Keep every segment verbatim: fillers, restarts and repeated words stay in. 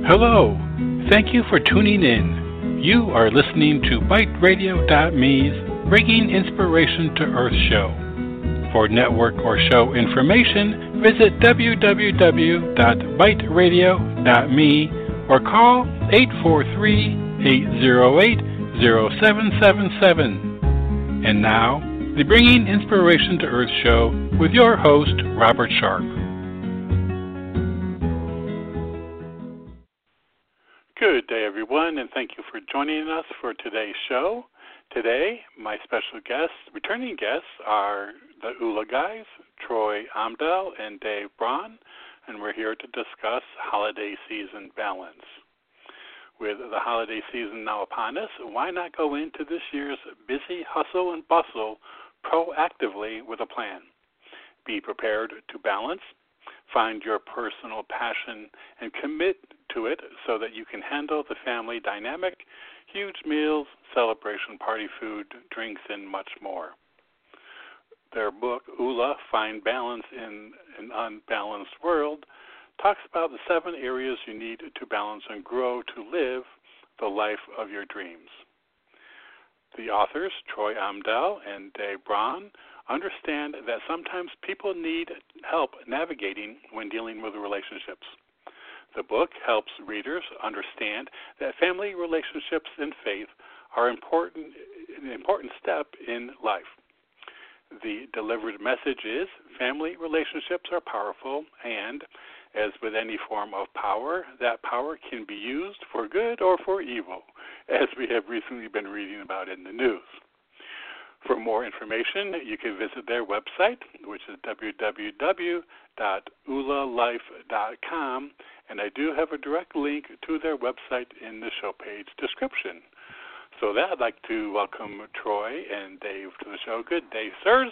Hello. Thank you for tuning in. You are listening to Byte Radio dot me's Bringing Inspiration to Earth show. For network or show information, visit w w w dot byte radio dot me or call eight four three, eight zero eight, zero seven seven seven. And now, the Bringing Inspiration to Earth show with your host, Robert Sharp. Good day, everyone, and thank you for joining us for today's show. Today, my special guests, returning guests, are the U L A guys, Troy Amdahl and Dave Braun, and we're here to discuss holiday season balance. With the holiday season now upon us, why not go into this year's busy hustle and bustle proactively with a plan? Be prepared to balance, find your personal passion, and commit to it so that you can handle the family dynamic, huge meals, celebration party food, drinks, and much more. Their book, U L A, Find Balance in an Unbalanced World, talks about the seven areas you need to balance and grow to live the life of your dreams. The authors, Troy Amdahl and Dave Braun, understand that sometimes people need help navigating when dealing with relationships. The book helps readers understand that family relationships and faith are important, an important step in life. The delivered message is family relationships are powerful, and as with any form of power, that power can be used for good or for evil, as we have recently been reading about in the news. For more information, you can visit their website, which is w w w dot u l a life dot com, and I do have a direct link to their website in the show page description. So that I'd like to welcome Troy and Dave to the show. Good day, sirs.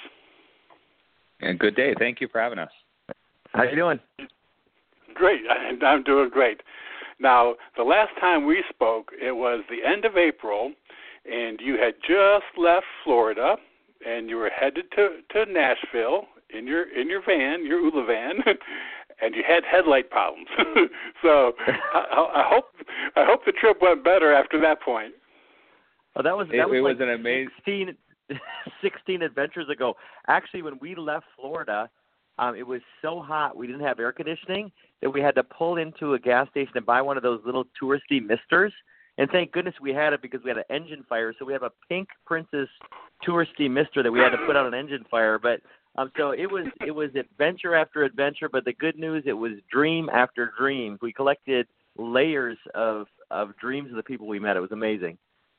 And good day. Thank you for having us. How you doing? Great. I'm doing great. Now, the last time we spoke, it was the end of April, and you had just left Florida, and you were headed to, to Nashville in your in your van, your U L A van, and you had headlight problems. So I, I hope I hope the trip went better after that point. Oh, that was that it, was it like was an amazing sixteen, sixteen adventures ago. Actually, when we left Florida, um, it was so hot we didn't have air conditioning that we had to pull into a gas station and buy one of those little touristy misters. And thank goodness we had it because we had an engine fire. So we have a pink Princess touristy mister that we had to put out an engine fire. But um, so it was it was adventure after adventure. But the good news, it was dream after dream. We collected layers of of dreams of the people we met. It was amazing.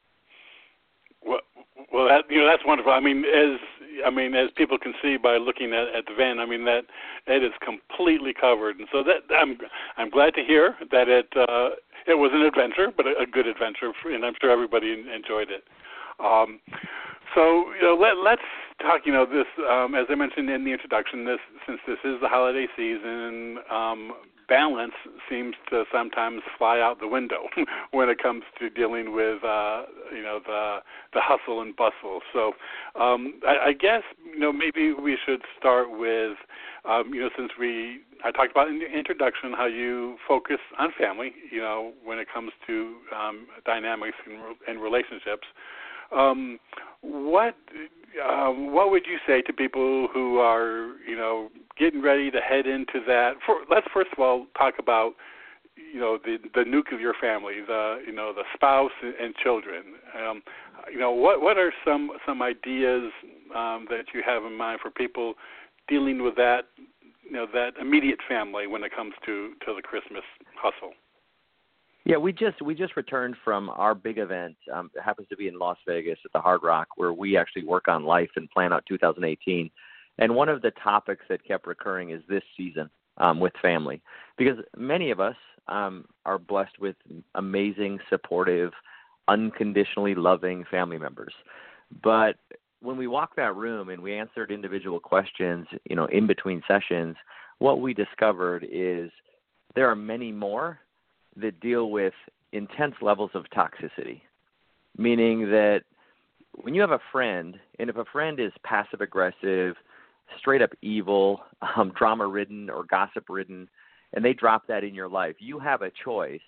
Well, well, that you know that's wonderful. I mean, as I mean, as people can see by looking at, at the van, I mean that it is completely covered, and so that I'm I'm glad to hear that it uh, it was an adventure, but a, a good adventure, and I'm sure everybody enjoyed it. Um, so you know, let let's talk. You know, this um, as I mentioned in the introduction, this since this is the holiday season. Um, Balance seems to sometimes fly out the window when it comes to dealing with, uh, you know, the the hustle and bustle. So, um, I, I guess you know maybe we should start with, um, you know, since we I talked about in the introduction how you focus on family, you know, when it comes to um, dynamics and, and relationships. Um, what um, what would you say to people who are, you know, getting ready to head into that? For, let's first of all talk about, you know, the the nuclear family, the you know the spouse and children. Um, you know, what what are some some ideas um, that you have in mind for people dealing with that, you know, that immediate family when it comes to, to the Christmas hustle? Yeah, we just we just returned from our big event. Um, it happens to be in Las Vegas at the Hard Rock, where we actually work on life and plan out two thousand eighteen. And one of the topics that kept recurring is this season um, with family, because many of us um, are blessed with amazing, supportive, unconditionally loving family members. But when we walked that room and we answered individual questions, you know, in between sessions, what we discovered is there are many more that deal with intense levels of toxicity, meaning that when you have a friend, and if a friend is passive-aggressive, straight-up evil, um, drama-ridden or gossip-ridden, and they drop that in your life, you have a choice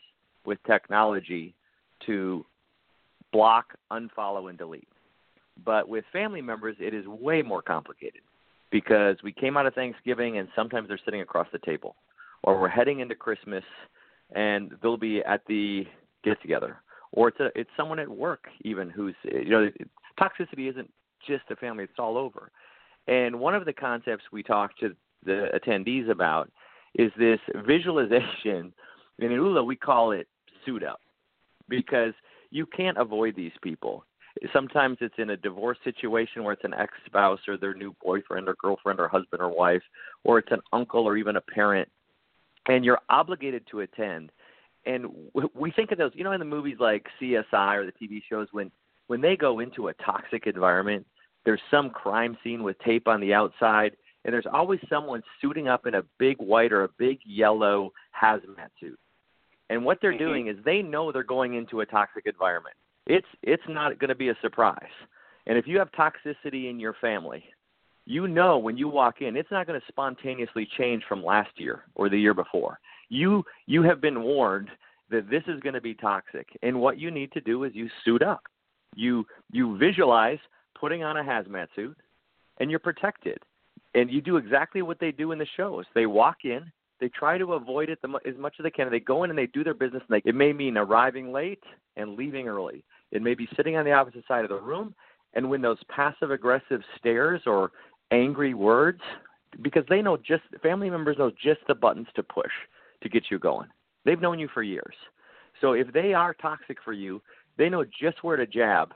with technology to block, unfollow, and delete. But with family members, it is way more complicated because we came out of Thanksgiving and sometimes they're sitting across the table, or we're heading into Christmas and they'll be at the get-together, or it's a, it's someone at work even who's, you know, toxicity isn't just a family, it's all over. And one of the concepts we talked to the attendees about is this visualization. In U L A, we call it suit up, because you can't avoid these people. Sometimes it's in a divorce situation where it's an ex-spouse or their new boyfriend or girlfriend or husband or wife, or it's an uncle or even a parent, and you're obligated to attend. And we think of those, you know, in the movies like C S I or the T V shows, when, when they go into a toxic environment, there's some crime scene with tape on the outside, and there's always someone suiting up in a big white or a big yellow hazmat suit. And what they're doing is they know they're going into a toxic environment. It's it's not going to be a surprise. And if you have toxicity in your family, you know when you walk in, it's not going to spontaneously change from last year or the year before. You you have been warned that this is going to be toxic. And what you need to do is you suit up. You you visualize putting on a hazmat suit, and you're protected. And you do exactly what they do in the shows. They walk in. They try to avoid it the, as much as they can. They go in and they do their business. And they, it may mean arriving late and leaving early. It may be sitting on the opposite side of the room. And when those passive-aggressive stares or angry words, because they know just, family members know just the buttons to push to get you going. They've known you for years. So if they are toxic for you, they know just where to jab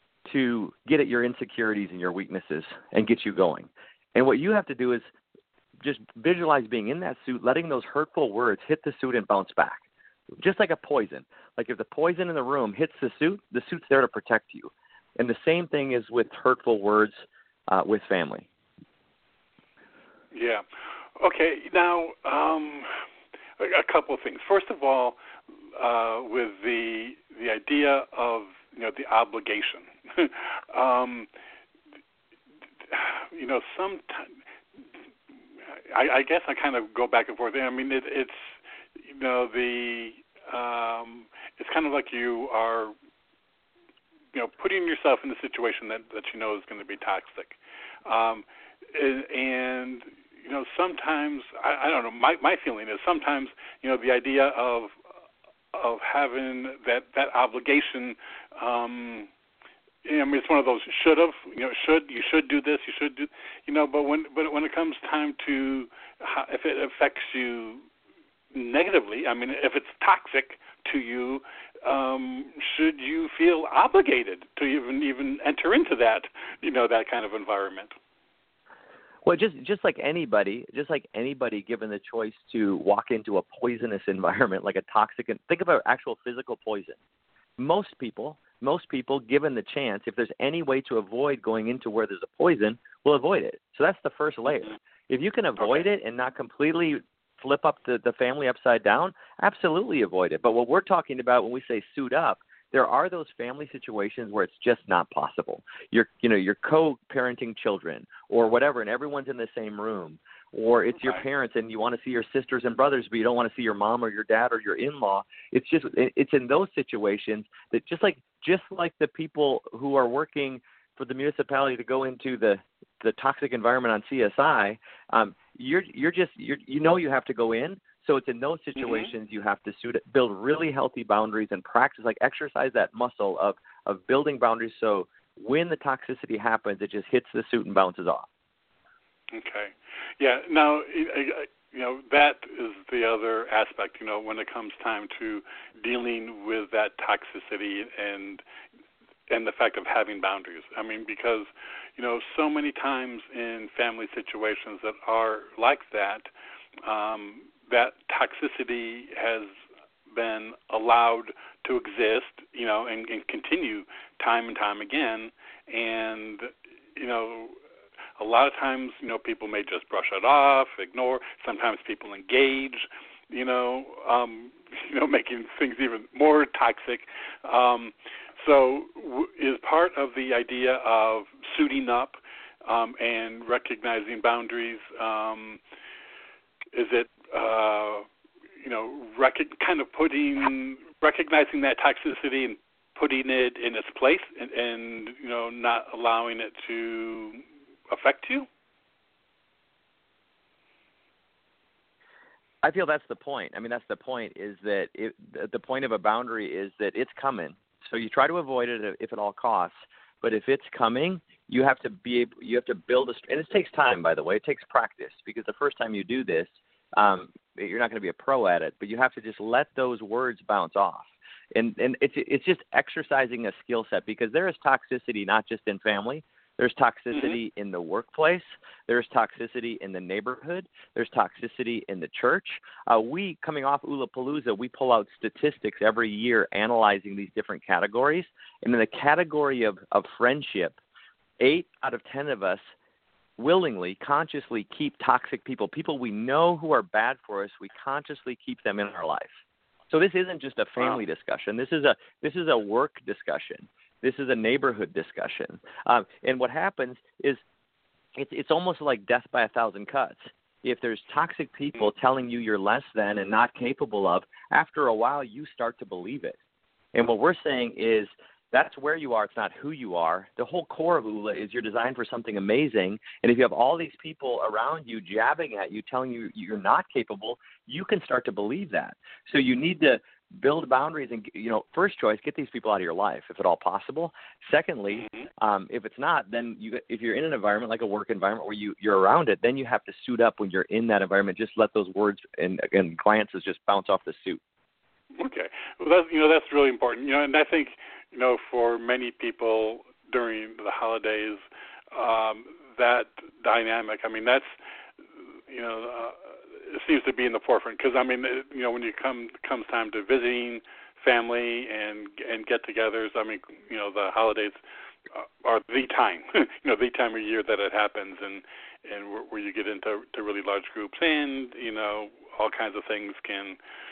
to get at your insecurities and your weaknesses and get you going. And what you have to do is just visualize being in that suit, letting those hurtful words hit the suit and bounce back, just like a poison. Like if the poison in the room hits the suit, the suit's there to protect you. And the same thing is with hurtful words uh, with family. Yeah. Okay. Now, um, a couple of things. First of all, uh, with the the idea of, you know, the obligation. um, you know, some. I, I guess I kind of go back and forth. I mean, it, it's, you know, the um, it's kind of like you are, you know, putting yourself in a situation that, that you know is going to be toxic. Um, and, and, you know, sometimes, I, I don't know, my, my feeling is sometimes, you know, the idea of of having that, that obligation, um, I mean, it's one of those should have, you know, should, you should do this, you should do, you know, but when, but when it comes time to, if it affects you negatively, I mean, if it's toxic to you, um, should you feel obligated to even, even enter into that, you know, that kind of environment? Well, just just like anybody, just like anybody given the choice to walk into a poisonous environment, like a toxic, think about actual physical poison. Most people, most people, given the chance, if there's any way to avoid going into where there's a poison, will avoid it. So that's the first layer. If you can avoid okay. it and not completely flip up the, the family upside down, absolutely avoid it. But what we're talking about when we say suit up, there are those family situations where it's just not possible. You're, you know, you're co-parenting children or whatever, and everyone's in the same room. Or it's your parents and you want to see your sisters and brothers, but you don't want to see your mom or your dad or your in-law. It's just, it's in those situations that just like, just like the people who are working for the municipality to go into the, the toxic environment on C S I, um, you're, you're just, you're, you know, you have to go in. So it's in those situations mm-hmm. you have to suit, build really healthy boundaries and practice, like exercise that muscle of, of building boundaries. So when the toxicity happens, it just hits the suit and bounces off. Okay. Yeah. Now, you know, that is the other aspect, you know, when it comes time to dealing with that toxicity and and the fact of having boundaries. I mean, because, you know, so many times in family situations that are like that, um, that toxicity has been allowed to exist, you know, and, and continue time and time again. And, you know, a lot of times, you know, people may just brush it off, ignore. Sometimes people engage, you know, um, you know, making things even more toxic. Um, so w- is part of the idea of suiting up um, and recognizing boundaries, um, is it, uh, you know, rec- kind of putting recognizing that toxicity and putting it in its place, and, and you know, not allowing it to affect you? I feel that's the point. I mean, that's the point is that it, the point of a boundary is that it's coming. So you try to avoid it if at all costs. But if it's coming, you have to be able, you have to build a, and it takes time, by the way. It takes practice, because the first time you do this, um, you're not going to be a pro at it. But you have to just let those words bounce off. And and it's it's just exercising a skill set, because there is toxicity not just in family. There's toxicity mm-hmm. in the workplace. There's toxicity in the neighborhood. There's toxicity in the church. Uh, we, coming off Ulapalooza, we pull out statistics every year analyzing these different categories. And in the category of, of friendship, eight out of ten of us willingly, consciously keep toxic people, people we know who are bad for us. We consciously keep them in our life. So this isn't just a family wow. discussion. This is a this is a work discussion. This is a neighborhood discussion. Um, and what happens is it's, it's almost like death by a thousand cuts. If there's toxic people telling you you're less than and not capable of, after a while you start to believe it. And what we're saying is that's where you are. It's not who you are. The whole core of U L A is you're designed for something amazing. And if you have all these people around you jabbing at you, telling you you're not capable, you can start to believe that. So you need to build boundaries and, you know, first choice, get these people out of your life if at all possible. Secondly, um, if it's not, then you, if you're in an environment like a work environment where you, you're around it, then you have to suit up when you're in that environment. Just let those words and, and glances just bounce off the suit. Okay. Well, that's, you know, that's really important. You know, and I think, you know, for many people during the holidays, um, that dynamic, I mean, that's, you know, uh, it seems to be in the forefront, because I mean, it, you know, when you come comes time to visiting family and and get-togethers, I mean, you know, the holidays are the time, you know, the time of year that it happens, and and where, where you get into to really large groups, and you know, all kinds of things can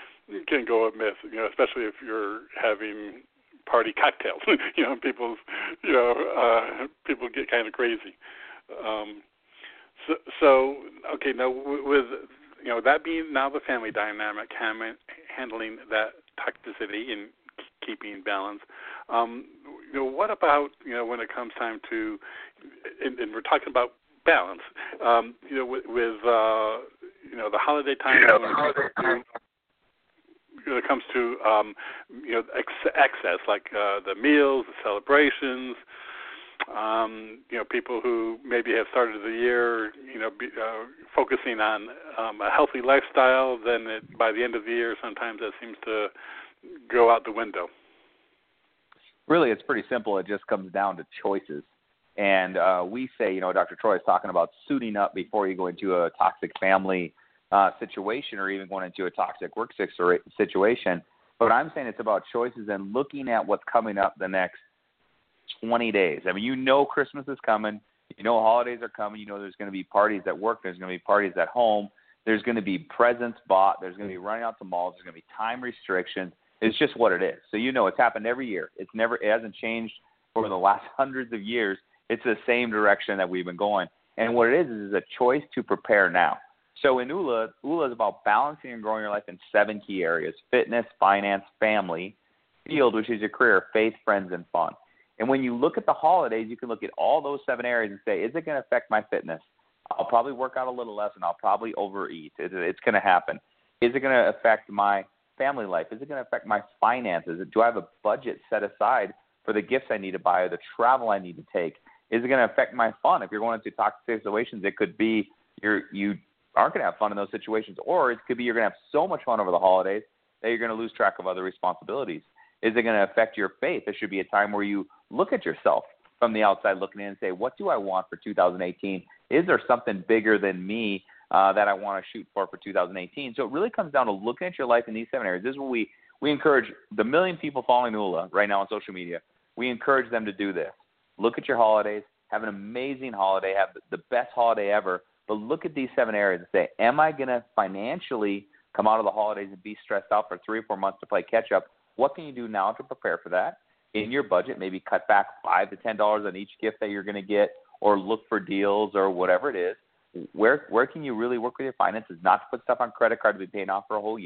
can go amiss, you know, especially if you're having party cocktails, you know, people's, you know, uh, people get kind of crazy. Um, so, so okay, now with you know, that being now the family dynamic, handling that toxicity and keeping balance. Um, you know, what about, you know, when it comes time to, and, and we're talking about balance, um, you know, with, with uh, you know, the holiday time, yeah, when, it to, when it comes to, um, you know, ex- excess, like uh, the meals, the celebrations, Um, you know, people who maybe have started the year, you know, be, uh, focusing on um, a healthy lifestyle, then it, by the end of the year, sometimes that seems to go out the window. Really, it's pretty simple. It just comes down to choices. And uh, we say, you know, Doctor Troy is talking about suiting up before you go into a toxic family uh, situation or even going into a toxic work situation. But I'm saying it's about choices and looking at what's coming up the next twenty days. I mean, you know Christmas is coming. You know holidays are coming. You know there's going to be parties at work. There's going to be parties at home. There's going to be presents bought. There's going to be running out to malls. There's going to be time restrictions. It's just what it is. So you know it's happened every year. It's never, it hasn't changed over the last hundreds of years. It's the same direction that we've been going. And what it is is a choice to prepare now. So in U L A, U L A is about balancing and growing your life in seven key areas: fitness, finance, family, field, which is your career, faith, friends, and fun. And when you look at the holidays, you can look at all those seven areas and say, is it going to affect my fitness? I'll probably work out a little less, and I'll probably overeat. It's going to happen. Is it going to affect my family life? Is it going to affect my finances? Do I have a budget set aside for the gifts I need to buy or the travel I need to take? Is it going to affect my fun? If you're going into toxic situations, it could be you're, you aren't going to have fun in those situations, or it could be you're going to have so much fun over the holidays that you're going to lose track of other responsibilities. Is it going to affect your faith? There should be a time where you look at yourself from the outside looking in and say, what do I want for two thousand eighteen? Is there something bigger than me uh, that I want to shoot for for two thousand eighteen? So it really comes down to looking at your life in these seven areas. This is what we, we encourage the million people following U L A right now on social media. We encourage them to do this. Look at your holidays. Have an amazing holiday. Have the best holiday ever. But look at these seven areas and say, am I going to financially come out of the holidays and be stressed out for three or four months to play catch-up? What can you do now to prepare for that? In your budget, maybe cut back five to ten dollars on each gift that you're going to get, or look for deals or whatever it is. Where where can you really work with your finances, not to put stuff on credit card to be paying off for a whole year?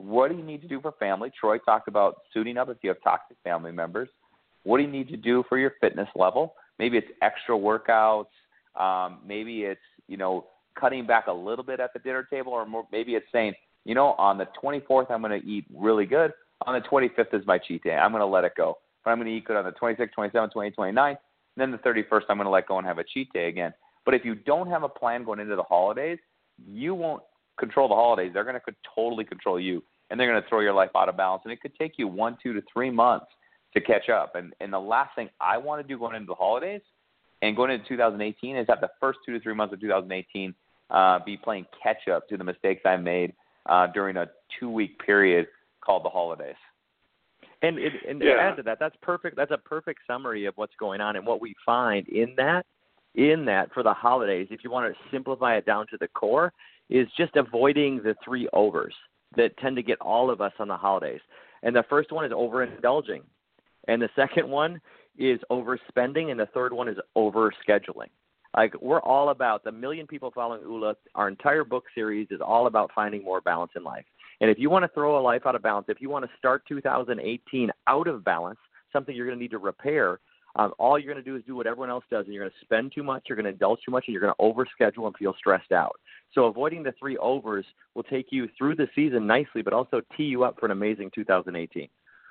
what do you need to do for family? Troy talked about suiting up if you have toxic family members. What do you need to do for your fitness level? Maybe it's extra workouts. Um, maybe it's, you know, cutting back a little bit at the dinner table, or more, maybe it's saying, you know, on the twenty-fourth, I'm going to eat really good. On the twenty-fifth is my cheat day. I'm going to let it go. But I'm going to eat good on the twenty-sixth, twenty-seventh, twenty-eighth, twenty-ninth. And then the thirty-first, I'm going to let go and have a cheat day again. But if you don't have a plan going into the holidays, you won't control the holidays. They're going to totally control you, and they're going to throw your life out of balance. And it could take you one, two to three months to catch up. And, and the last thing I want to do going into the holidays and going into two thousand eighteen is have the first two to three months of two thousand eighteen uh, be playing catch up to the mistakes I made uh, during a two-week period called the holidays. And, and, and yeah. to add to that, that's perfect. That's a perfect summary of what's going on. And what we find in that, in that for the holidays, if you want to simplify it down to the core, is just avoiding the three overs that tend to get all of us on the holidays. And the first one is overindulging. And the second one is overspending. And the third one is overscheduling. Like, we're all about, the million people following U L A, our entire book series is all about finding more balance in life. And if you want to throw a life out of balance, if you want to start two thousand eighteen out of balance, something you're going to need to repair, um, all you're going to do is do what everyone else does, and you're going to spend too much, you're going to indulge too much, and you're going to overschedule and feel stressed out. So avoiding the three overs will take you through the season nicely, but also tee you up for an amazing two thousand eighteen.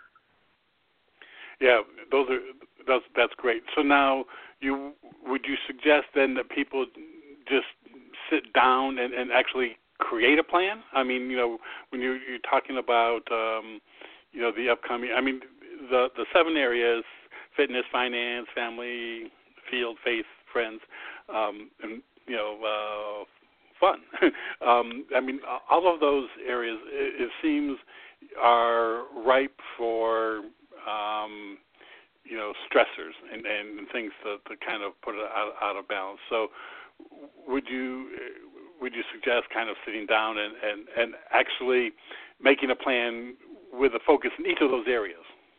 Yeah, those are that's that's great. So now, you would you suggest then that people just sit down and, and actually create a plan? I mean, you know, when you're, you're talking about, um, you know, the upcoming, I mean, the the seven areas: fitness, finance, family, field, faith, friends, um, and you know, uh, fun. um, I mean, all of those areas, it, it seems, are ripe for um, you know, stressors and, and things to, to kind of put it out, out of balance. So, would you would you suggest kind of sitting down and, and, and actually making a plan with a focus in each of those areas?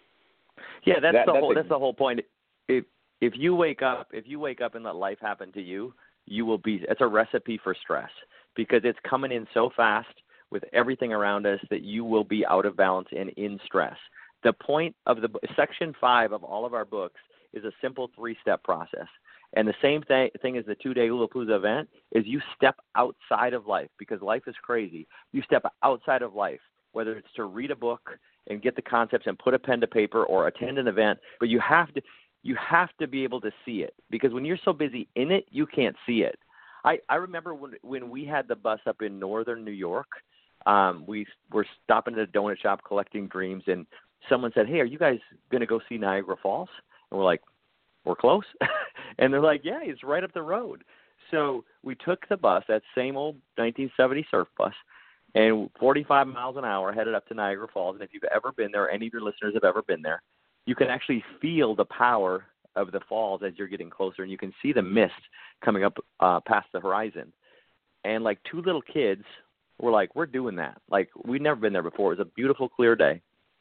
Yeah, that's that, the that's whole a, that's the whole point. If if you wake up if you wake up and let life happen to you, you will be. It's a recipe for stress because it's coming in so fast with everything around us that you will be out of balance and in stress. The point of the section five of all of our books is a simple three-step process. And the same thing, thing as the two-day Ulapalooza event is you step outside of life because life is crazy. You step outside of life, whether it's to read a book and get the concepts and put a pen to paper or attend an event, but you have to you have to be able to see it because when you're so busy in it, you can't see it. I, I remember when when we had the bus up in northern New York, um, we were stopping at a donut shop collecting dreams, and someone said, "Hey, are you guys going to go see Niagara Falls?" And we're like, "We're close." And they're like, "Yeah, it's right up the road." So we took the bus, that same old nineteen seventy surf bus, and forty-five miles an hour headed up to Niagara Falls. And if you've ever been there, any of your listeners have ever been there, you can actually feel the power of the falls as you're getting closer, and you can see the mist coming up uh, past the horizon. And like two little kids, we're like, we're doing that. Like, we'd never been there before. It was a beautiful, clear day.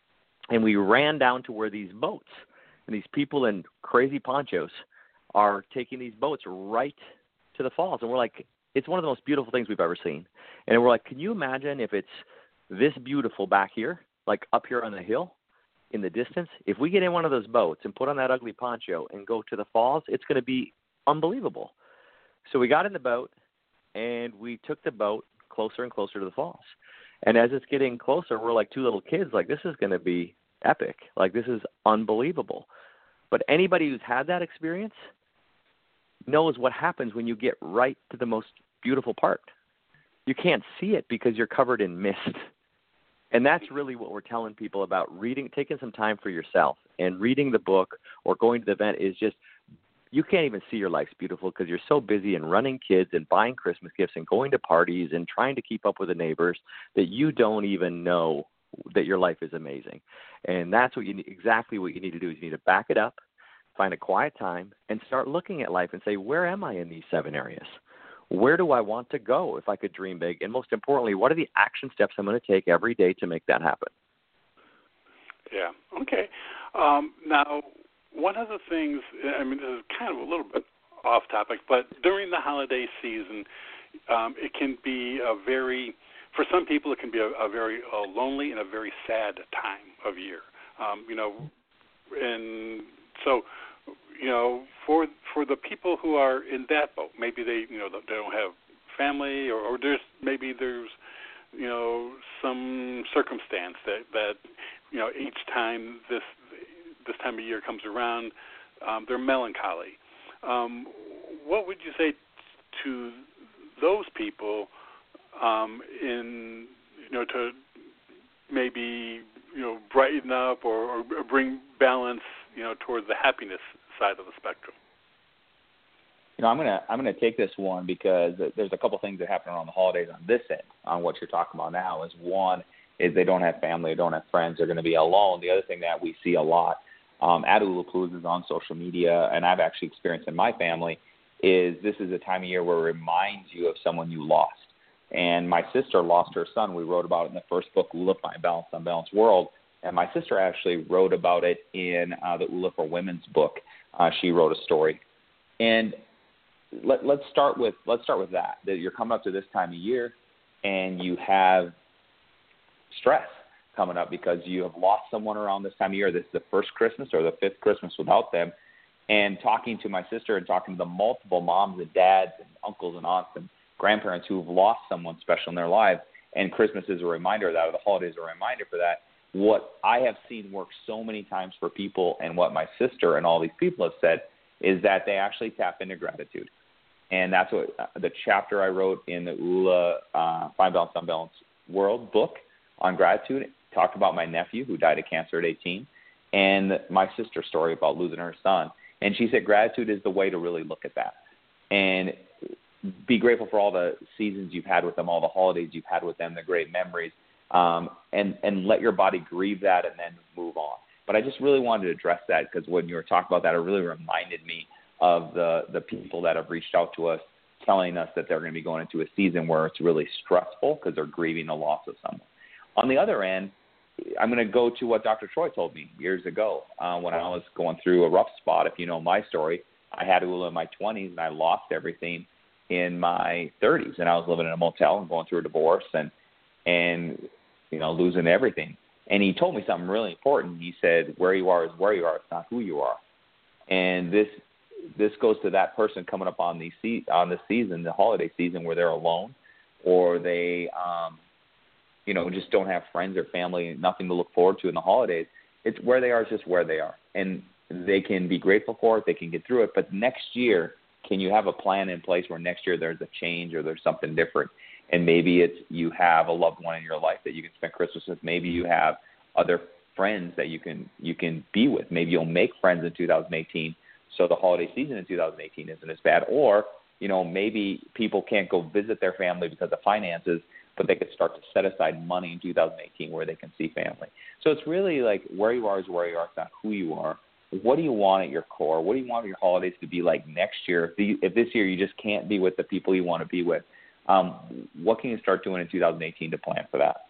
And we ran down to where these boats and these people in crazy ponchos are taking these boats right to the falls. And we're like, it's one of the most beautiful things we've ever seen. And we're like, can you imagine if it's this beautiful back here, like up here on the hill in the distance? If we get in one of those boats and put on that ugly poncho and go to the falls, it's going to be unbelievable. So we got in the boat and we took the boat closer and closer to the falls. And as it's getting closer, we're like two little kids, like, this is going to be epic. Like, this is unbelievable. But anybody who's had that experience knows what happens when you get right to the most beautiful part. You can't see it because you're covered in mist. And that's really what we're telling people about reading, taking some time for yourself and reading the book or going to the event is just, you can't even see your life's beautiful because you're so busy in running kids and buying Christmas gifts and going to parties and trying to keep up with the neighbors that you don't even know that your life is amazing. And that's what you need, exactly what you need to do is you need to back it up, find a quiet time, and start looking at life and say, where am I in these seven areas? Where do I want to go if I could dream big? And most importantly, what are the action steps I'm going to take every day to make that happen? Yeah, okay. Um, now, one of the things, I mean, this is kind of a little bit off topic, but during the holiday season, um, it can be a very for some people, it can be a, a very uh, lonely and a very sad time of year. Um, you know, and so, you know, for for the people who are in that boat, maybe they, you know, they don't have family, or, or there's maybe there's, you know, some circumstance that that, you know, each time this this time of year comes around, um, they're melancholy. Um, what would you say to those people um, in, you know, to maybe, you know, brighten up or, or bring balance, you know, toward the happiness side of the spectrum? You know, I'm gonna I'm gonna take this one because there's a couple things that happen around the holidays on this end. On what you're talking about now is one is they don't have family, they don't have friends, they're going to be alone. The other thing that we see a lot um, at Ulapalooza is on social media, and I've actually experienced in my family, is this is a time of year where it reminds you of someone you lost. And my sister lost her son. We wrote about it in the first book, Ula, My Balanced, Unbalanced World. And my sister actually wrote about it in uh, the Ula for Women's book. Uh, she wrote a story. And let, let's start with let's start with that. That you're coming up to this time of year, and you have stress coming up because you have lost someone around this time of year. This is the first Christmas or the fifth Christmas without them. And talking to my sister and talking to the multiple moms and dads and uncles and aunts and grandparents who have lost someone special in their lives, and Christmas is a reminder of that, or the holidays are a reminder for that. What I have seen work so many times for people, and what my sister and all these people have said, is that they actually tap into gratitude. And that's what uh, the chapter I wrote in the Ula uh, Five Balanced, Unbalanced World book on gratitude talked about my nephew who died of cancer at eighteen, and my sister's story about losing her son. And she said gratitude is the way to really look at that. And be grateful for all the seasons you've had with them, all the holidays you've had with them, the great memories, um, and, and let your body grieve that and then move on. But I just really wanted to address that because when you were talking about that, it really reminded me of the, the people that have reached out to us telling us that they're going to be going into a season where it's really stressful because they're grieving the loss of someone. On the other end, I'm going to go to what Doctor Troy told me years ago uh, when I was going through a rough spot. If you know my story, I had Ula in my twenties and I lost everything in my thirties, and I was living in a motel and going through a divorce and, and you know, losing everything. And he told me something really important. He said, where you are is where you are. It's not who you are. And this this goes to that person coming up on the se- on the season, the holiday season, where they're alone or they, um, you know, just don't have friends or family, nothing to look forward to in the holidays. It's where they are is just where they are. And they can be grateful for it. They can get through it. But next year, can you have a plan in place where next year there's a change or there's something different? And maybe it's you have a loved one in your life that you can spend Christmas with. Maybe you have other friends that you can you can be with. Maybe you'll make friends in two thousand eighteen, so the holiday season in two thousand eighteen isn't as bad. Or, you know, maybe people can't go visit their family because of finances, but they could start to set aside money in two thousand eighteen where they can see family. So it's really like where you are is where you are. It's not who you are. What do you want at your core? What do you want your holidays to be like next year? If, the, if this year you just can't be with the people you want to be with, um, what can you start doing in two thousand eighteen to plan for that?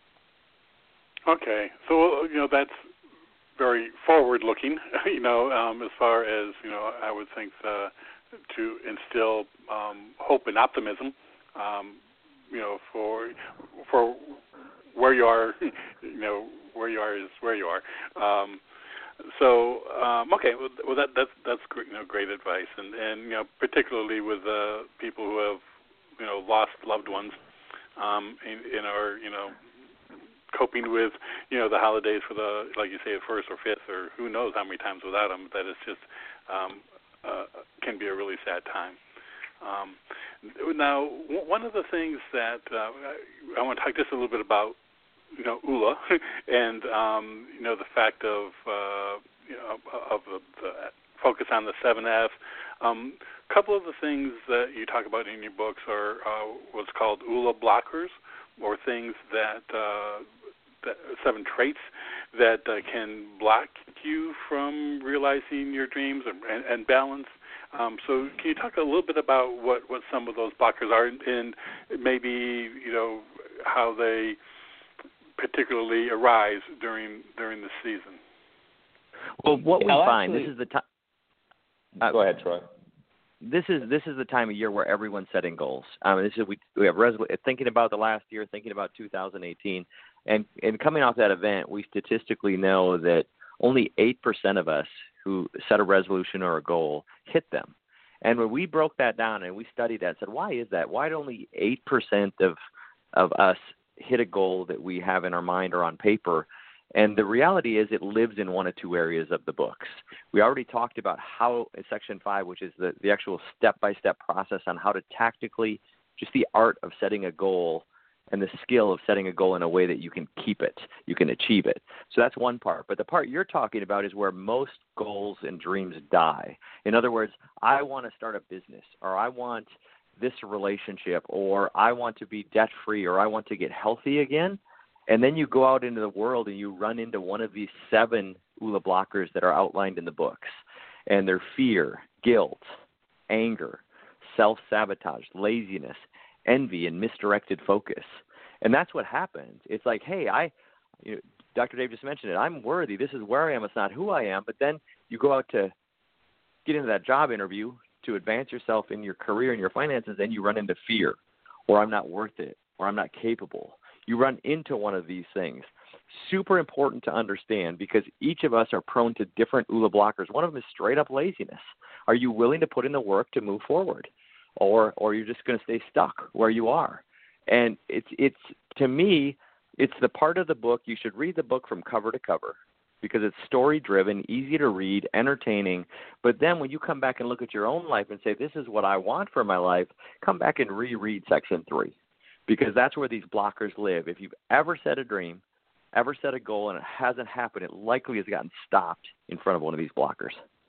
Okay. So, you know, that's very forward-looking, you know, um, as far as, you know, I would think uh, to instill um, hope and optimism, um, you know, for for where you are, you know, where you are is where you are. Um, So um, okay, well that that's that's great, you know, great advice, and and you know particularly with uh, people who have you know lost loved ones, um, and, and are you know coping with you know the holidays for the like you say the first or fifth or who knows how many times without them. That it's just um, uh, can be a really sad time. Um, now one of the things that uh, I, I want to talk just a little bit about. You know, Ula, and um, you know the fact of uh, you know of the, the focus on the seven F. Um, a couple of the things that you talk about in your books are uh, what's called Ula blockers, or things that, uh, that seven traits that uh, can block you from realizing your dreams and, and, and balance. Um, so, can you talk a little bit about what, what some of those blockers are, and maybe you know how they particularly arise during during the season? Well, what we I'll find, actually, this is the time. Uh, go ahead, Troy. this is this is the time of year where everyone's setting goals. Um, this is we we have resolu- thinking about the last year, thinking about two thousand eighteen, and and coming off that event, we statistically know that only eight percent of us who set a resolution or a goal hit them. And when we broke that down and we studied that, said, why is that? Why do only eight percent of of us hit a goal that we have in our mind or on paper? And the reality is it lives in one of two areas of the books. We already talked about how, Section five, which is the, the actual step-by-step process on how to tactically, just the art of setting a goal and the skill of setting a goal in a way that you can keep it, you can achieve it. So that's one part. But the part you're talking about is where most goals and dreams die. In other words, I want to start a business, or I want this relationship, or I want to be debt-free, or I want to get healthy again. And then you go out into the world and you run into one of these seven U L A blockers that are outlined in the books. And they're fear, guilt, anger, self-sabotage, laziness, envy, and misdirected focus. And that's what happens. It's like, hey, I, you know, Doctor Dave just mentioned it, I'm worthy. This is where I am. It's not who I am. But then you go out to get into that job interview to advance yourself in your career and your finances, and you run into fear, or I'm not worth it, or I'm not capable. You run into one of these things. Super important to understand, because each of us are prone to different U L A blockers. One of them is straight up laziness. Are you willing to put in the work to move forward? Or or you're just going to stay stuck where you are? And it's it's to me, it's the part of the book, you should read the book from cover to cover, because it's story driven, easy to read, entertaining. But then when you come back and look at your own life and say, this is what I want for my life, come back and reread section three. Because that's where these blockers live. If you've ever set a dream, ever set a goal, and it hasn't happened, it likely has gotten stopped in front of one of these blockers.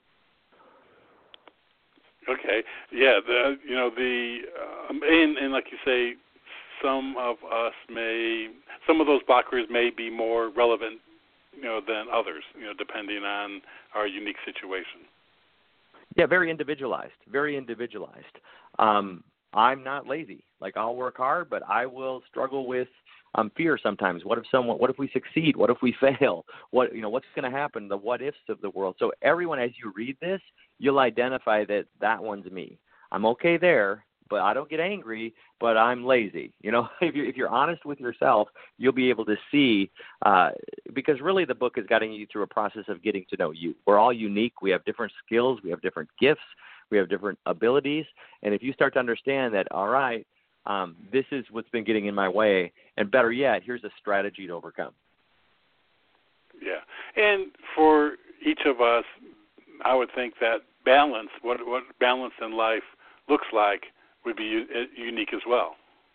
Okay, yeah, the you know the um, and, and like you say, some of us may some of those blockers may be more relevant, you know, than others, you know, depending on our unique situation. Yeah, very individualized, very individualized. Um, I'm not lazy. Like, I'll work hard, but I will struggle with um, fear sometimes. What if someone? What if we succeed? What if we fail? What you know? What's going to happen? The what ifs of the world. So everyone, as you read this, you'll identify that that one's me. I'm okay there, but I don't get angry. But I'm lazy. You know, if you if you're honest with yourself, you'll be able to see. Uh, because really, the book is guiding you through a process of getting to know you. We're all unique. We have different skills. We have different gifts. We have different abilities. And if you start to understand that, all right, um, this is what's been getting in my way, and better yet, here's a strategy to overcome. Yeah. And for each of us, I would think that balance, what, what balance in life looks like, would be u- unique as well.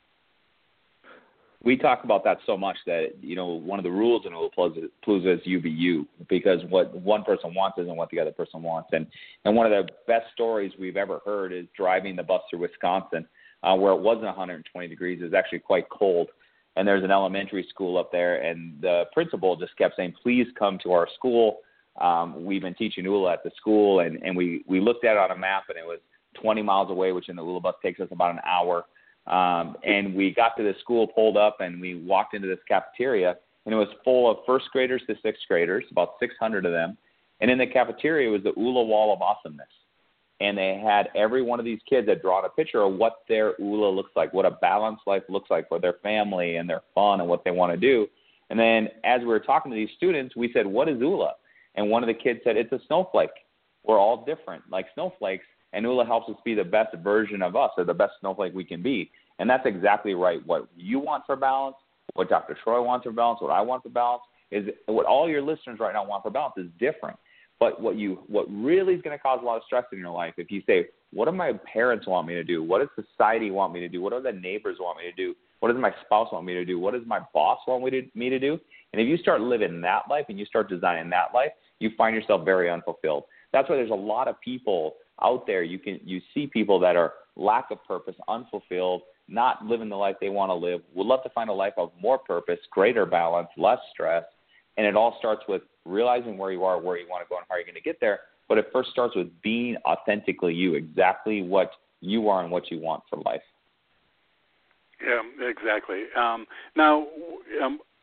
We talk about that so much that, you know, one of the rules in U L A Palooza is you be you, because what one person wants isn't what the other person wants. And, and one of the best stories we've ever heard is driving the bus through Wisconsin, uh, where it wasn't one hundred twenty degrees. It was actually quite cold. And there's an elementary school up there, and the principal just kept saying, please come to our school. Um, we've been teaching U L A at the school, and, and we, we looked at it on a map, and it was twenty miles away, which in the U L A bus takes us about an hour. Um, and we got to the school, pulled up, and we walked into this cafeteria, and it was full of first graders to sixth graders, about six hundred of them. And in the cafeteria was the U L A Wall of Awesomeness. And they had every one of these kids had drawn a picture of what their U L A looks like, what a balanced life looks like for their family and their fun and what they want to do. And then as we were talking to these students, we said, what is U L A? And one of the kids said, it's a snowflake. We're all different, like snowflakes. And U L A helps us be the best version of us, or the best snowflake we can be. And that's exactly right. What you want for balance, what Doctor Troy wants for balance, what I want for balance, is what all your listeners right now want for balance is different. But what you what really is going to cause a lot of stress in your life, if you say, what do my parents want me to do? What does society want me to do? What do the neighbors want me to do? What does my spouse want me to do? What does my boss want me to, me to do? And if you start living that life and you start designing that life, you find yourself very unfulfilled. That's why there's a lot of people out there. You can you see people that are lack of purpose, unfulfilled, not living the life they want to live, would love to find a life of more purpose, greater balance, less stress. And it all starts with realizing where you are, where you want to go, and how you're going to get there. But it first starts with being authentically you, exactly what you are and what you want for life. Yeah, exactly. Um, now, um,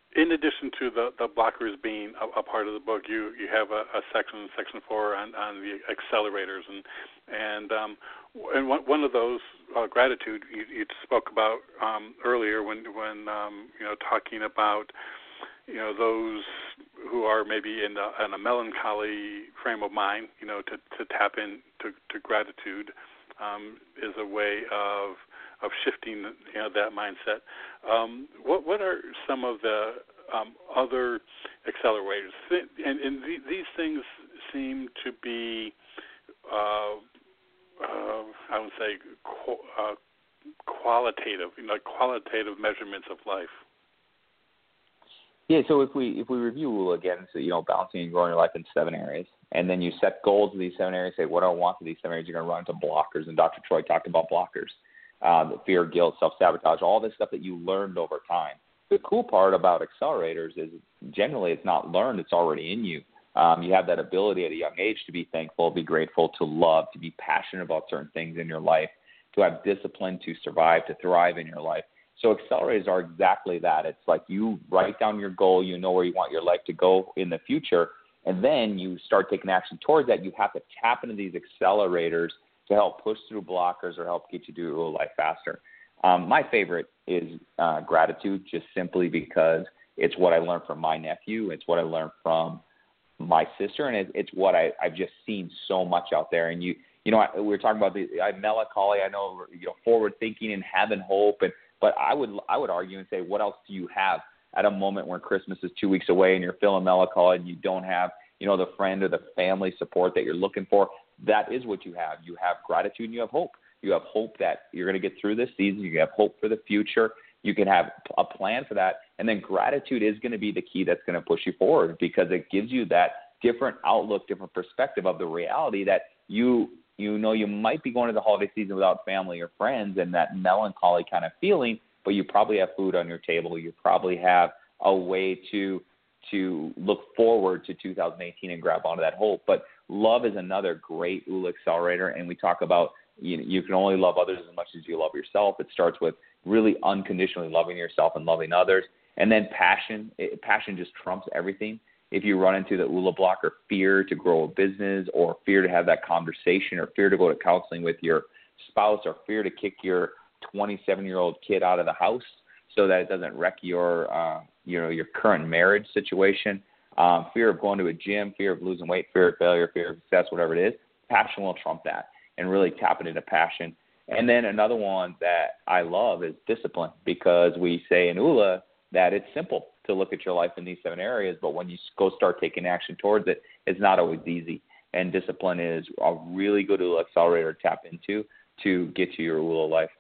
in addition to the, the blockers being a, a part of the book, you, you have a, a section, section four, on, on the accelerators, and and um, and one, one of those, uh, gratitude, you, you spoke about um, earlier when when um, you know talking about you know those who are maybe in a, in a melancholy frame of mind, you know, to, to tap in to, to gratitude um, is a way of of shifting, you know, that mindset. Um, what what are some of the um, other accelerators? And, and th- these things seem to be, uh, uh, I would say, qu- uh, qualitative, you know, like qualitative measurements of life. Yeah, so if we if we review U L A again, so you know, balancing and growing your life in seven areas, and then you set goals in these seven areas, say, what do I want for these seven areas? You're going to run into blockers, and Doctor Troy talked about blockers. Um, fear, guilt, self-sabotage, all this stuff that you learned over time. The cool part about accelerators is generally it's not learned, it's already in you. Um, you have that ability at a young age to be thankful, be grateful, to love, to be passionate about certain things in your life, to have discipline, to survive, to thrive in your life. So accelerators are exactly that. It's like you write down your goal, you know where you want your life to go in the future, and then you start taking action towards that. You have to tap into these accelerators to help push through blockers or help get you to your life faster. Um, my favorite is uh, gratitude, just simply because it's what I learned from my nephew. It's what I learned from my sister, and it, it's what I, I've just seen so much out there. And you, you know, I, we were talking about the I, melancholy. I know, you know, forward thinking and having hope, and but I would I would argue and say, what else do you have at a moment when Christmas is two weeks away and you're feeling melancholy and you don't have, you know, the friend or the family support that you're looking for? That is what you have. You have gratitude and you have hope. You have hope that you're going to get through this season. You have hope for the future. You can have a plan for that. And then gratitude is going to be the key that's going to push you forward, because it gives you that different outlook, different perspective of the reality that you you know you might be going to the holiday season without family or friends and that melancholy kind of feeling, but you probably have food on your table. You probably have a way to to look forward to two thousand eighteen and grab onto that hope. But love is another great U L A accelerator, and we talk about you, you can only love others as much as you love yourself. It starts with really unconditionally loving yourself and loving others. And then passion. It, passion just trumps everything. If you run into the U L A block or fear to grow a business, or fear to have that conversation, or fear to go to counseling with your spouse, or fear to kick your twenty-seven-year-old kid out of the house so that it doesn't wreck your, uh, you know, your current marriage situation, um, fear of going to a gym, fear of losing weight, fear of failure, fear of success, whatever it is, passion will trump that, and really tapping into passion. And then another one that I love is discipline, because we say in U L A that it's simple to look at your life in these seven areas, but when you go start taking action towards it, it's not always easy. And discipline is a really good U L A accelerator to tap into to get to your U L A life.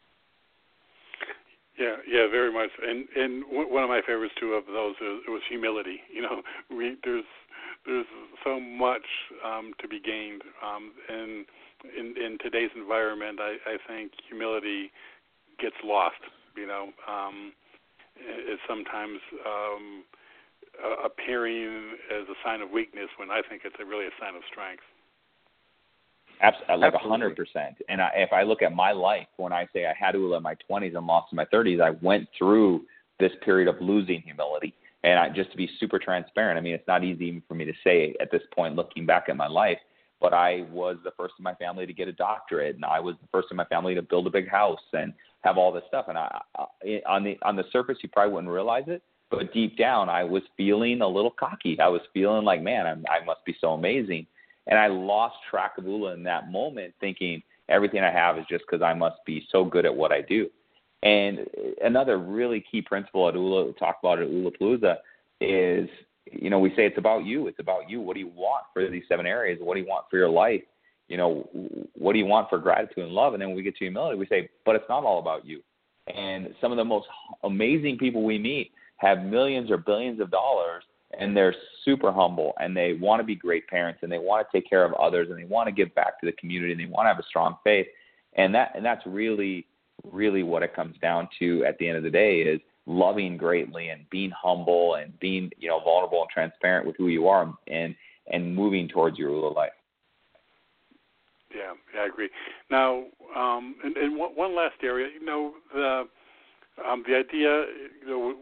Yeah, yeah, very much. And and one of my favorites too of those is, was humility. You know, we there's there's so much um, to be gained, um, and in in today's environment, I, I think humility gets lost. You know, um, it's sometimes um, uh, appearing as a sign of weakness when I think it's a really a sign of strength. Absolutely, like one hundred percent. And I, if I look at my life, when I say I had U L A in my twenties and lost in my thirties, I went through this period of losing humility. And I, just to be super transparent, I mean, it's not easy even for me to say at this point, looking back at my life, but I was the first in my family to get a doctorate, and I was the first in my family to build a big house and have all this stuff. And I, I, on the on the surface, you probably wouldn't realize it, but deep down, I was feeling a little cocky. I was feeling like, man, I'm, I must be so amazing. And I lost track of U L A in that moment, thinking everything I have is just because I must be so good at what I do. And another really key principle at U L A, we talk about at U L A Palooza, is, you know, we say it's about you. It's about you. What do you want for these seven areas? What do you want for your life? You know, what do you want for gratitude and love? And then when we get to humility, we say, but it's not all about you. And some of the most amazing people we meet have millions or billions of dollars, and they're super humble, and they want to be great parents, and they want to take care of others, and they want to give back to the community, and they want to have a strong faith. And that and that's really, really what it comes down to at the end of the day, is loving greatly and being humble and being, you know, vulnerable and transparent with who you are, and and moving towards your rule of life. Yeah, yeah, I agree. Now, um, and, and one, one last area, you know, the um, the idea, you know,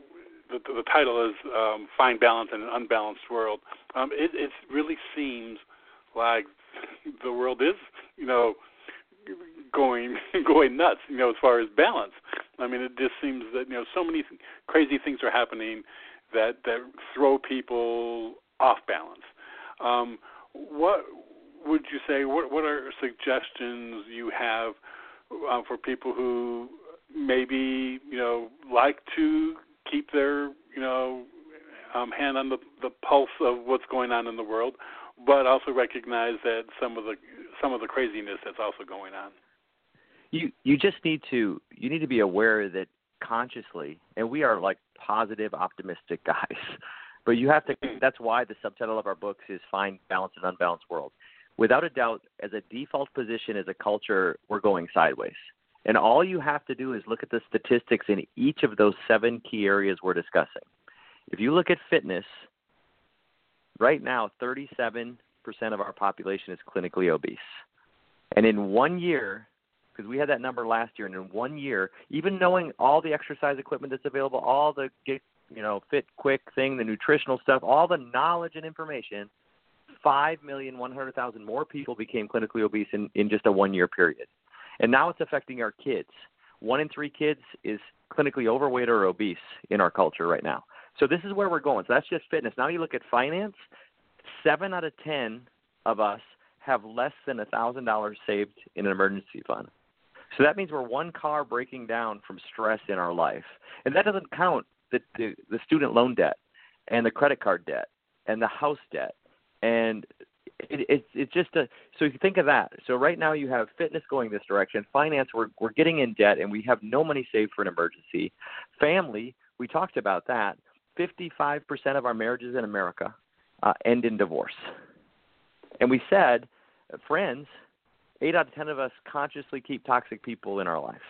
the, the title is um, Find Balance in an Unbalanced World. Um, it, it really seems like the world is, you know, going going nuts, you know, as far as balance. I mean, it just seems that, you know, so many crazy things are happening that, that throw people off balance. Um, what would you say, what, what are suggestions you have uh, for people who maybe, you know, like to keep their, you know, um, hand on the, the pulse of what's going on in the world, but also recognize that some of the some of the craziness that's also going on? You you just need to you need to be aware that consciously, and we are like positive, optimistic guys, but you have to. That's why the subtitle of our books is Find Balance in an Unbalanced World. Without a doubt, as a default position as a culture, we're going sideways. And all you have to do is look at the statistics in each of those seven key areas we're discussing. If you look at fitness, right now, thirty-seven percent of our population is clinically obese. And in one year, because we had that number last year, and in one year, even knowing all the exercise equipment that's available, all the get, you know, fit, quick thing, the nutritional stuff, all the knowledge and information, five million one hundred thousand more people became clinically obese in, in just a one-year period. And now it's affecting our kids. One in three kids is clinically overweight or obese in our culture right now. So this is where we're going. So that's just fitness. Now you look at finance, seven out of ten of us have less than one thousand dollars saved in an emergency fund. So that means we're one car breaking down from stress in our life. And that doesn't count the, the, the student loan debt and the credit card debt and the house debt. And it, it, it's just a – so if you think of that. So right now you have fitness going this direction. Finance, we're, we're getting in debt and we have no money saved for an emergency. Family, we talked about that. fifty-five percent of our marriages in America uh, end in divorce. And we said, friends, eight out of ten of us consciously keep toxic people in our life.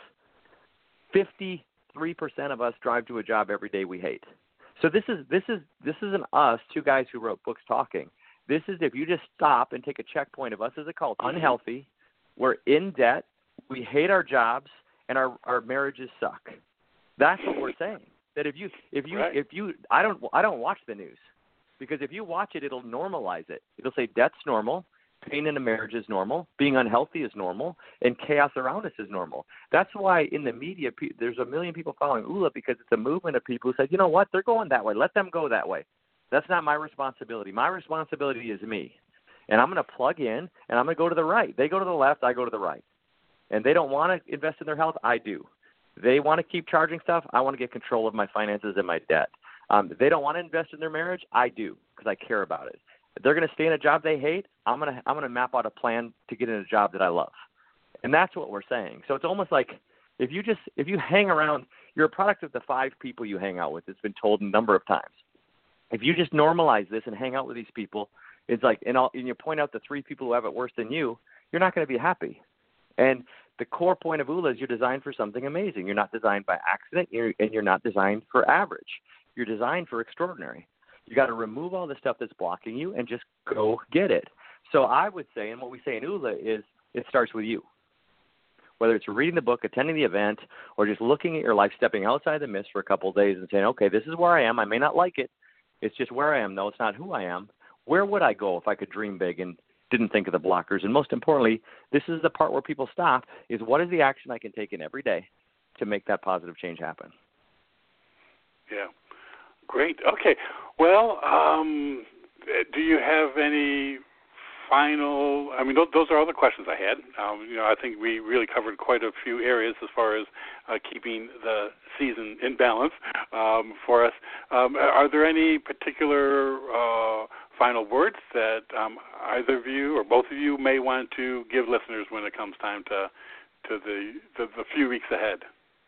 fifty-three percent of us drive to a job every day we hate. So this is this is this isn't us, two guys who wrote books talking. This is if you just stop and take a checkpoint of us as a culture, unhealthy, we're in debt, we hate our jobs, and our, our marriages suck. That's what we're saying. That if you if you right. if you I don't I don't watch the news, because if you watch it, it'll normalize it. It'll say debt's normal, pain in a marriage is normal, being unhealthy is normal, and chaos around us is normal. That's why in the media there's a million people following U L A, because it's a movement of people who said, you know what, they're going that way. Let them go that way. That's not my responsibility. My responsibility is me. And I'm going to plug in, and I'm going to go to the right. They go to the left, I go to the right. And they don't want to invest in their health, I do. They want to keep charging stuff, I want to get control of my finances and my debt. Um, they don't want to invest in their marriage, I do, because I care about it. If they're going to stay in a job they hate, I'm going to I'm going to map out a plan to get in a job that I love. And that's what we're saying. So it's almost like if you just if you hang around, you're a product of the five people you hang out with. It's been told a number of times. If you just normalize this and hang out with these people, it's like, and, all, and you point out the three people who have it worse than you, you're not going to be happy. And the core point of U L A is you're designed for something amazing. You're not designed by accident, you're, and you're not designed for average. You're designed for extraordinary. You got to remove all the stuff that's blocking you and just go get it. So I would say, and what we say in U L A is, it starts with you. Whether it's reading the book, attending the event, or just looking at your life, stepping outside the mist for a couple of days and saying, okay, this is where I am. I may not like it. It's just where I am, though. It's not who I am. Where would I go if I could dream big and didn't think of the blockers? And most importantly, this is the part where people stop, is what is the action I can take in every day to make that positive change happen? Yeah. Great. Okay. Well, um, do you have any final, I mean, those, those are all the questions I had. Um, you know, I think we really covered quite a few areas as far as uh, keeping the season in balance um, for us. Um, are there any particular uh, final words that um, either of you or both of you may want to give listeners when it comes time to to the, the, the few weeks ahead?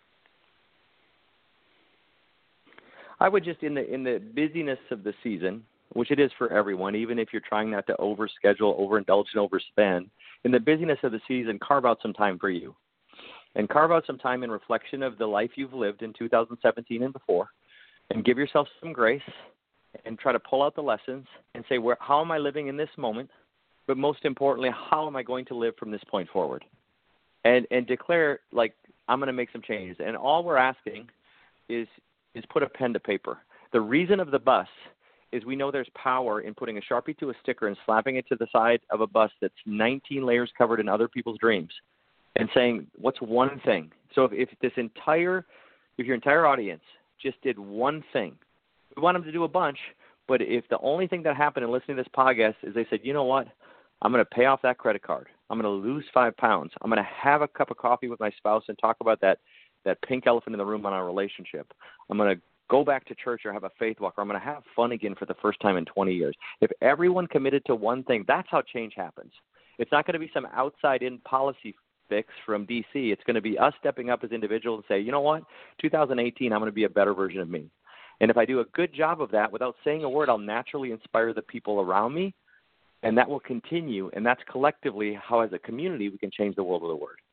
I would just, in the in the busyness of the season, which it is for everyone, even if you're trying not to overschedule, overindulge, and overspend, in the busyness of the season, carve out some time for you. And carve out some time in reflection of the life you've lived in two thousand seventeen and before, and give yourself some grace, and try to pull out the lessons and say, where, how am I living in this moment? But most importantly, how am I going to live from this point forward? And and declare, like, I'm going to make some changes. And all we're asking is is put a pen to paper. The reason of the bus is we know there's power in putting a Sharpie to a sticker and slapping it to the side of a bus that's nineteen layers covered in other people's dreams and saying, what's one thing? So if, if this entire, if your entire audience just did one thing, we want them to do a bunch, but if the only thing that happened in listening to this podcast is they said, you know what, I'm going to pay off that credit card. I'm going to lose five pounds. I'm going to have a cup of coffee with my spouse and talk about that, that pink elephant in the room on our relationship. I'm going to go back to church or have a faith walk, or I'm going to have fun again for the first time in twenty years. If everyone committed to one thing, that's how change happens. It's not going to be some outside-in policy fix from D C. It's going to be us stepping up as individuals and say, you know what, two thousand eighteen, I'm going to be a better version of me. And if I do a good job of that without saying a word, I'll naturally inspire the people around me, and that will continue. And that's collectively how, as a community, we can change the world with a word.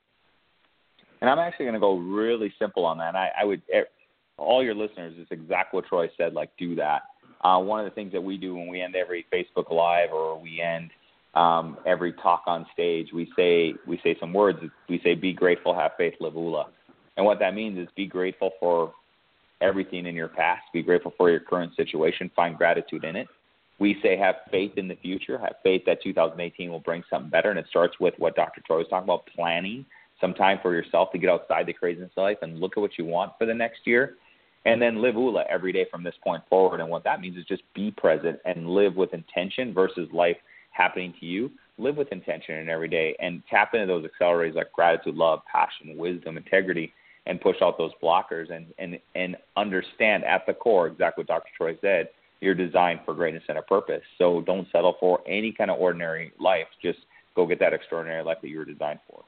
And I'm actually going to go really simple on that. I, I would – all your listeners, is exactly what Troy said, like, do that. Uh, one of the things that we do when we end every Facebook Live or we end um, every talk on stage, we say we say some words. We say, be grateful, have faith, live U L A. And what that means is be grateful for everything in your past. Be grateful for your current situation. Find gratitude in it. We say have faith in the future. Have faith that two thousand eighteen will bring something better. And it starts with what Doctor Troy was talking about, planning some time for yourself to get outside the craziness of life and look at what you want for the next year. And then live U L A every day from this point forward. And what that means is just be present and live with intention versus life happening to you. Live with intention in every day and tap into those accelerators like gratitude, love, passion, wisdom, integrity, and push out those blockers and, and, and understand at the core exactly what Doctor Troy said, you're designed for greatness and a purpose. So don't settle for any kind of ordinary life. Just go get that extraordinary life that you were designed for.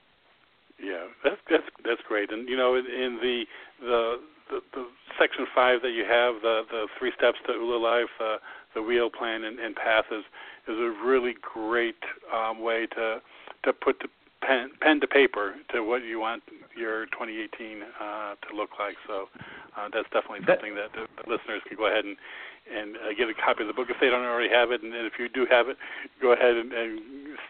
Yeah, that's that's that's great. And you know, in, in the the The, the section five that you have, the, the three steps to U L A life, uh, the wheel, plan, and, and path is, is a really great um, way to to put the pen, pen to paper to what you want your twenty eighteen uh, to look like. So uh, that's definitely something that the listeners can go ahead and, and uh, get a copy of the book if they don't already have it. And if you do have it, go ahead and, and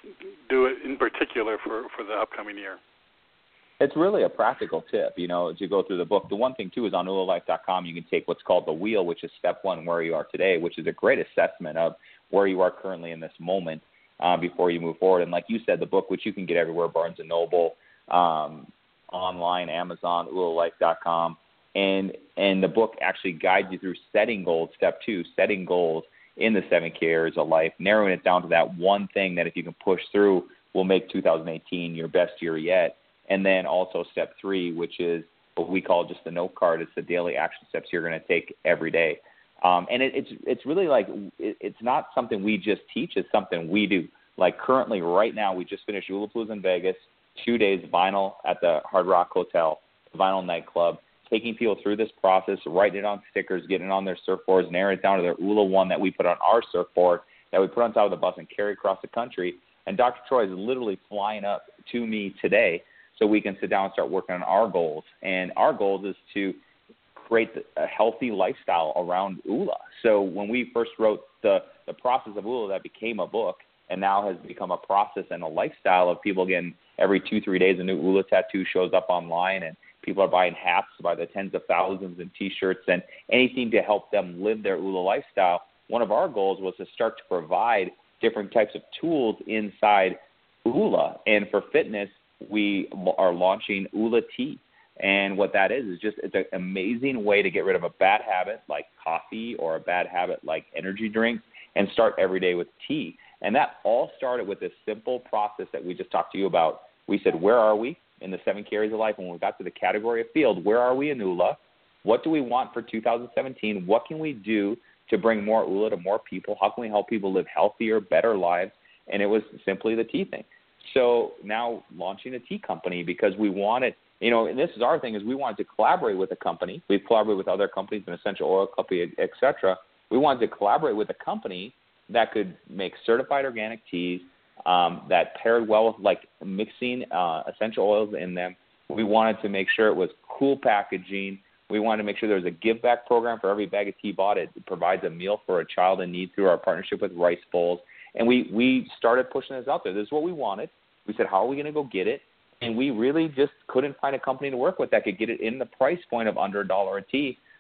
do it in particular for, for the upcoming year. It's really a practical tip, you know, as you go through the book. The one thing, too, is on U L A life dot com, you can take what's called the wheel, which is step one, where you are today, which is a great assessment of where you are currently in this moment uh, before you move forward. And like you said, the book, which you can get everywhere, Barnes and Noble, um, online, Amazon, U L A life dot com. And, and the book actually guides you through setting goals, step two, setting goals in the seven key areas of life, narrowing it down to that one thing that if you can push through will make two thousand eighteen your best year yet. And then also step three, which is what we call just the note card. It's the daily action steps you're going to take every day. Um, and it, it's it's really like it, it's not something we just teach. It's something we do. Like currently right now, we just finished Ulapalooza in Vegas, two days vinyl at the Hard Rock Hotel, the vinyl nightclub, taking people through this process, writing it on stickers, getting it on their surfboards, narrowing it down to their U L A one that we put on our surfboard that we put on top of the bus and carry across the country. And Doctor Troy is literally flying up to me today so we can sit down and start working on our goals. And our goals is to create a healthy lifestyle around U L A. So when we first wrote the, the process of U L A, that became a book and now has become a process and a lifestyle of people getting every two, three days a new U L A tattoo shows up online, and people are buying hats by the tens of thousands and T-shirts and anything to help them live their U L A lifestyle. One of our goals was to start to provide different types of tools inside U L A. And for fitness, we are launching U L A Tea. And what that is is just it's an amazing way to get rid of a bad habit like coffee or a bad habit like energy drinks and start every day with tea. And that all started with this simple process that we just talked to you about. We said, where are we in the seven key areas of life? And when we got to the category of field, where are we in U L A? What do we want for two thousand seventeen? What can we do to bring more U L A to more people? How can we help people live healthier, better lives? And it was simply the tea thing. So now launching a tea company because we wanted, you know, and this is our thing, is we wanted to collaborate with a company. We've collaborated with other companies, an essential oil company, et cetera. We wanted to collaborate with a company that could make certified organic teas um, that paired well with, like, mixing uh, essential oils in them. We wanted to make sure it was cool packaging. We wanted to make sure there was a give-back program for every bag of tea bought. It provides a meal for a child in need through our partnership with Rice Bowls. And we, we started pushing this out there. This is what we wanted. We said, how are we going to go get it? And we really just couldn't find a company to work with that could get it in the price point of under a dollar a tea.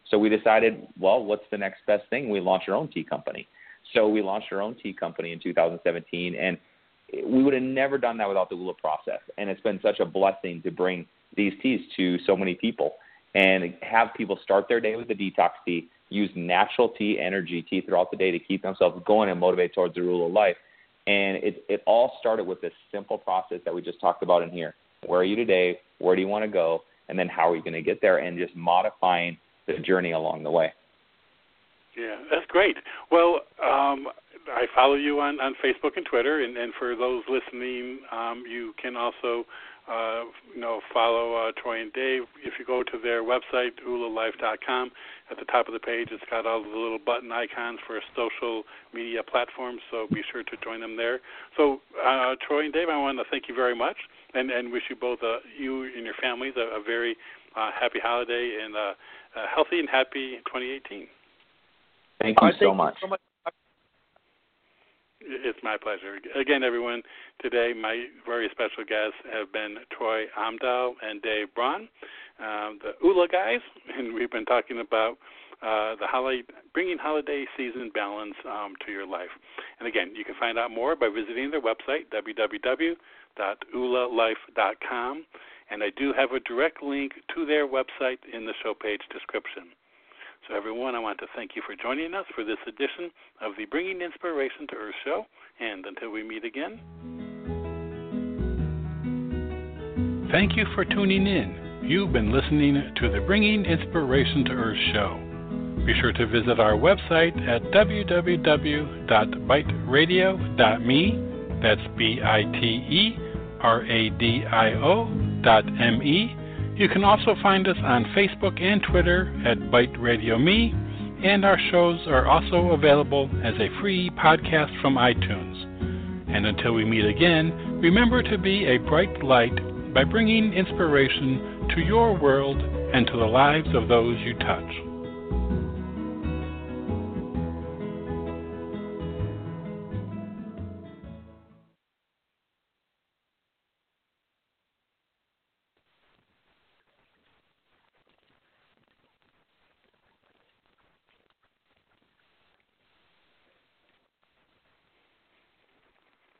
So we decided, well, what's the next best thing? We launched our own tea company. So we launched our own tea company in two thousand seventeen, and we would have never done that without the U L A process. And it's been such a blessing to bring these teas to so many people and have people start their day with a detox tea, use natural tea, energy tea throughout the day to keep themselves going and motivate towards the rule of life. And it, it all started with this simple process that we just talked about in here. Where are you today? Where do you want to go? And then how are you going to get there? And just modifying the journey along the way. Yeah, that's great. Well, um, I follow you on, on Facebook and Twitter, and, and for those listening, um, you can also, uh, you know, follow uh, Troy and Dave. If you go to their website, U L A life dot com, at the top of the page, it's got all the little button icons for social media platforms, so be sure to join them there. So, uh, Troy and Dave, I want to thank you very much, and, and wish you both, uh, you and your families, a, a very uh, happy holiday and uh, a healthy and happy twenty eighteen. Thank you uh, so thank much. You so much. It's my pleasure. Again, everyone, today my very special guests have been Troy Amdahl and Dave Braun, um, the U L A guys, and we've been talking about uh, the holiday, bringing holiday season balance um, to your life. And again, you can find out more by visiting their website, w w w dot u l a life dot com, and I do have a direct link to their website in the show page description. So, everyone, I want to thank you for joining us for this edition of the Bringing Inspiration to Earth show. And until we meet again, thank you for tuning in. You've been listening to the Bringing Inspiration to Earth show. Be sure to visit our website at w w w dot bite radio dot m e. That's B I T E R A D I O dot M E. You can also find us on Facebook and Twitter at Bite Radio Me, and our shows are also available as a free podcast from iTunes. And until we meet again, remember to be a bright light by bringing inspiration to your world and to the lives of those you touch.